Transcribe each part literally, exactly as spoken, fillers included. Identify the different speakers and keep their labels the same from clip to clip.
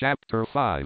Speaker 1: Chapter five.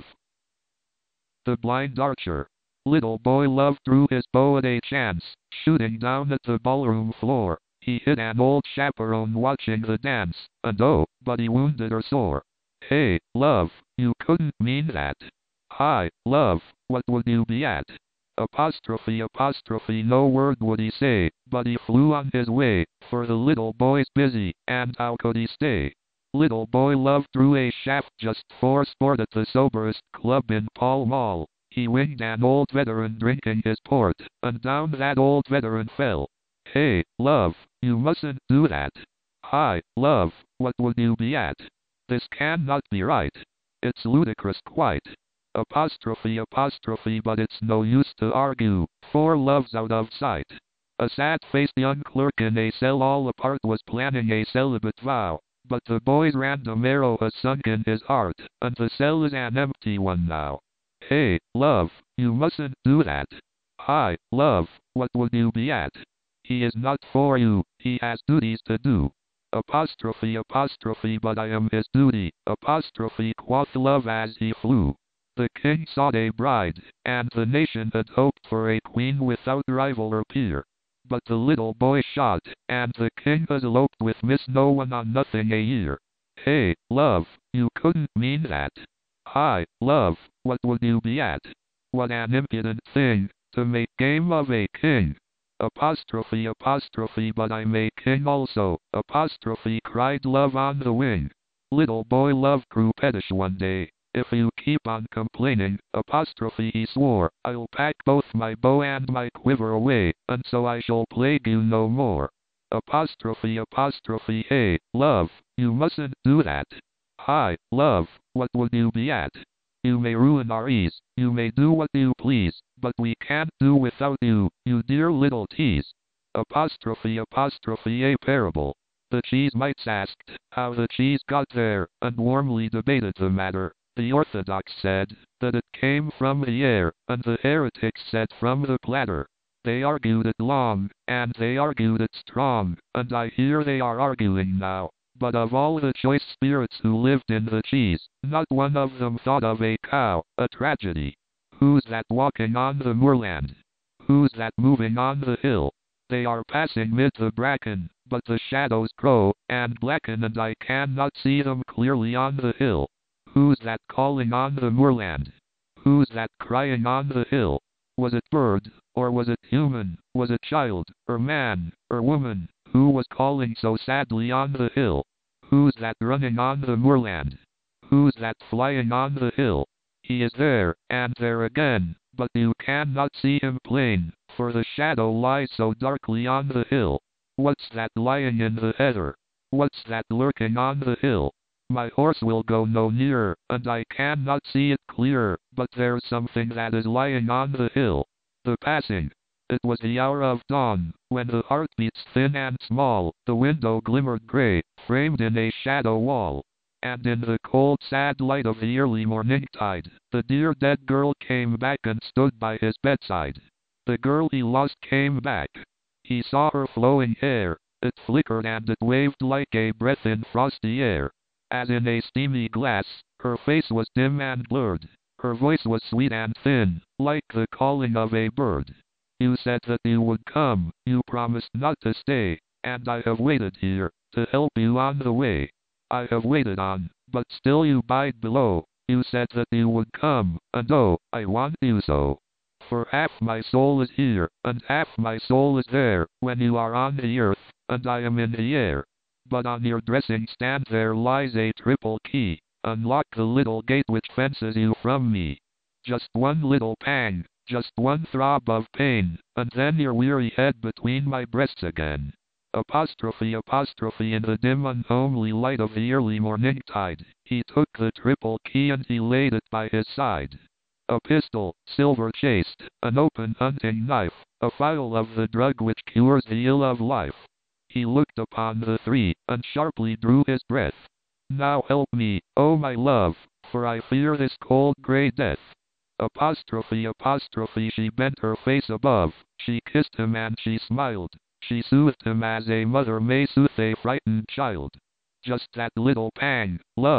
Speaker 1: The Blind Archer. Little boy Love threw his bow at a chance, shooting down at the ballroom floor. He hit an old chaperone watching the dance, and oh, but he wounded her sore. Hey, love, you couldn't mean that. Hi, love, what would you be at? Apostrophe apostrophe no word would he say, but he flew on his way, for the little boy's busy, and how could he stay? Little boy Love threw a shaft just for sport at the soberest club in Pall Mall. He winged an old veteran drinking his port, and down that old veteran fell. Hey, love, you mustn't do that. Hi, love, what would you be at? This cannot be right. It's ludicrous quite. Apostrophe apostrophe but it's no use to argue, for love's out of sight. A sad-faced young clerk in a cell all apart was planning a celibate vow, but the boy's random arrow has sunk in his heart, and the cell is an empty one now. Hey, love, you mustn't do that. Hi, love, what would you be at? He is not for you, he has duties to do. Apostrophe apostrophe but I am his duty, apostrophe quoth Love as he flew. The king sought a bride, and the nation had hoped for a queen without rival or peer. But the little boy shot, and the king has eloped with Miss No One on Nothing a year. Hey, love, you couldn't mean that. Hi, love, what would you be at? What an impudent thing, to make game of a king. Apostrophe apostrophe but I'm a king also, apostrophe cried Love on the wing. Little boy Love grew pettish one day. If you keep on complaining, apostrophe he swore, I'll pack both my bow and my quiver away, and so I shall plague you no more. Apostrophe apostrophe hey, love, you mustn't do that. Hi, love, what would you be at? You may ruin our ease, you may do what you please, but we can't do without you, you dear little tease. Apostrophe apostrophe a parable. The cheese mites asked how the cheese got there, and warmly debated the matter. The Orthodox said that it came from the air, and the heretics said from the platter. They argued it long, and they argued it strong, and I hear they are arguing now. But of all the choice spirits who lived in the cheese, not one of them thought of a cow, a tragedy. Who's that walking on the moorland? Who's that moving on the hill? They are passing mid the bracken, but the shadows grow and blacken and I cannot see them clearly on the hill. Who's that calling on the moorland? Who's that crying on the hill? Was it bird, or was it human? Was it child, or man, or woman, who was calling so sadly on the hill? Who's that running on the moorland? Who's that flying on the hill? He is there, and there again, but you cannot see him plain, for the shadow lies so darkly on the hill. What's that lying in the heather? What's that lurking on the hill? My horse will go no nearer, and I cannot see it clearer, but there's something that is lying on the hill. The passing. It was the hour of dawn, when the heart beats thin and small, the window glimmered grey, framed in a shadow wall. And in the cold sad light of the early morning tide, the dear dead girl came back and stood by his bedside. The girl he lost came back. He saw her flowing hair, it flickered and it waved like a breath in frosty air. As in a steamy glass, her face was dim and blurred. Her voice was sweet and thin, like the calling of a bird. You said that you would come, you promised not to stay, and I have waited here, to help you on the way. I have waited on, but still you bide below. You said that you would come, and oh, I want you so. For half my soul is here, and half my soul is there, when you are on the earth, and I am in the air. But on your dressing stand there lies a triple key. Unlock the little gate which fences you from me. Just one little pang, just one throb of pain, and then your weary head between my breasts again. Apostrophe apostrophe in the dim unhomely light of the early morning tide, he took the triple key and he laid it by his side. A pistol, silver chased, an open hunting knife, a phial of the drug which cures the ill of life. He looked upon the three, and sharply drew his breath. Now help me, oh my love, for I fear this cold grey death. Apostrophe apostrophe she bent her face above, she kissed him and she smiled, she soothed him as a mother may soothe a frightened child. Just that little pang, love,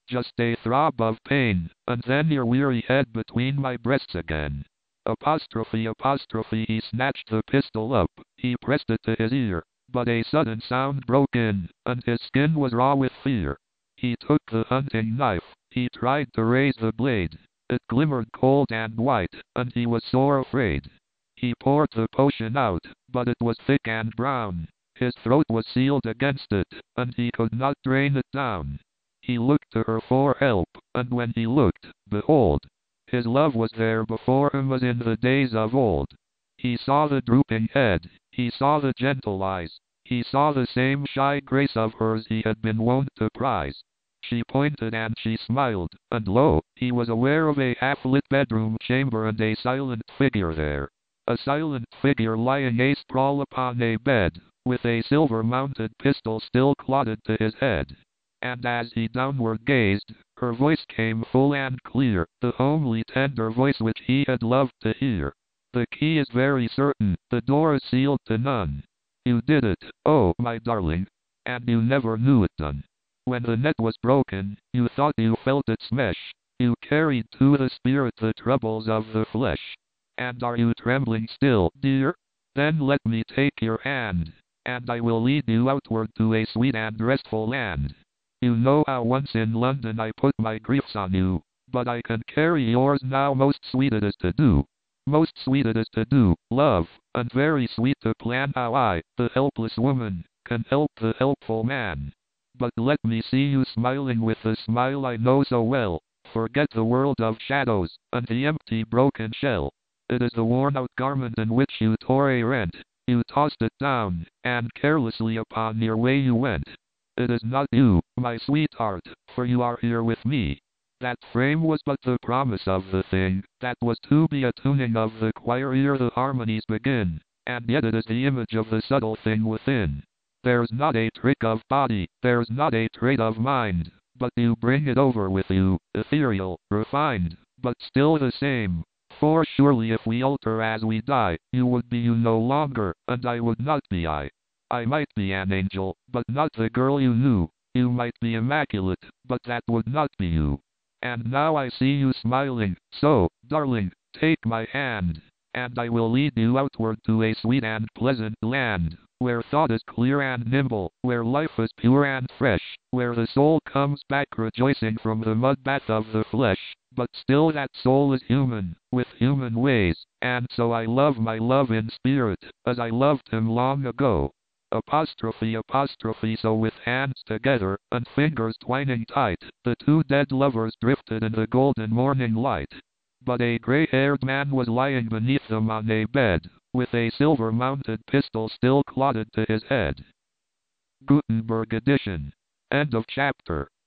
Speaker 1: just a throb of pain, and then your weary head between my breasts again. Apostrophe, apostrophe, he snatched the pistol up, he pressed it to his ear, but a sudden sound broke in, and his skin was raw with fear. He took the hunting knife, he tried to raise the blade, it glimmered cold and white, and he was sore afraid. He poured the potion out, but it was thick and brown, his throat was sealed against it, and he could not drain it down. He looked to her for help, and when he looked, behold, his love was there before him as in the days of old. He saw the drooping head, he saw the gentle eyes, he saw the same shy grace of hers he had been wont to prize. She pointed and she smiled, and lo, he was aware of a half-lit bedroom chamber and a silent figure there. A silent figure lying a-sprawl upon a bed, with a silver-mounted pistol still clotted to his head. And as he downward gazed, her voice came full and clear, the homely tender voice which he had loved to hear. The key is very certain, the door is sealed to none. You did it, oh, my darling, and you never knew it done. When the net was broken, you thought you felt its mesh, you carried to the spirit the troubles of the flesh. And are you trembling still, dear? Then let me take your hand, and I will lead you outward to a sweet and restful land. You know how once in London I put my griefs on you, but I can carry yours now. Most sweet it is to do, most sweet it is to do, love, and very sweet to plan how I, the helpless woman, can help the helpful man. But let me see you smiling with the smile I know so well, forget the world of shadows, and the empty broken shell. It is the worn-out garment in which you tore a rent, you tossed it down, and carelessly upon your way you went. It is not you, my sweetheart, for you are here with me. That frame was but the promise of the thing, that was to be a tuning of the choir ere the harmonies begin, and yet it is the image of the subtle thing within. There's not a trick of body, there's not a trait of mind, but you bring it over with you, ethereal, refined, but still the same. For surely if we alter as we die, you would be you no longer, and I would not be I. I might be an angel, but not the girl you knew. You might be immaculate, but that would not be you. And now I see you smiling, so, darling, take my hand, and I will lead you outward to a sweet and pleasant land, where thought is clear and nimble, where life is pure and fresh, where the soul comes back rejoicing from the mud bath of the flesh, but still that soul is human, with human ways, and so I love my love in spirit, as I loved him long ago. Apostrophe, apostrophe, so with hands together, and fingers twining tight, the two dead lovers drifted in the golden morning light. But a gray-haired man was lying beneath them on a bed, with a silver-mounted pistol still clotted to his head. Gutenberg edition. End of chapter.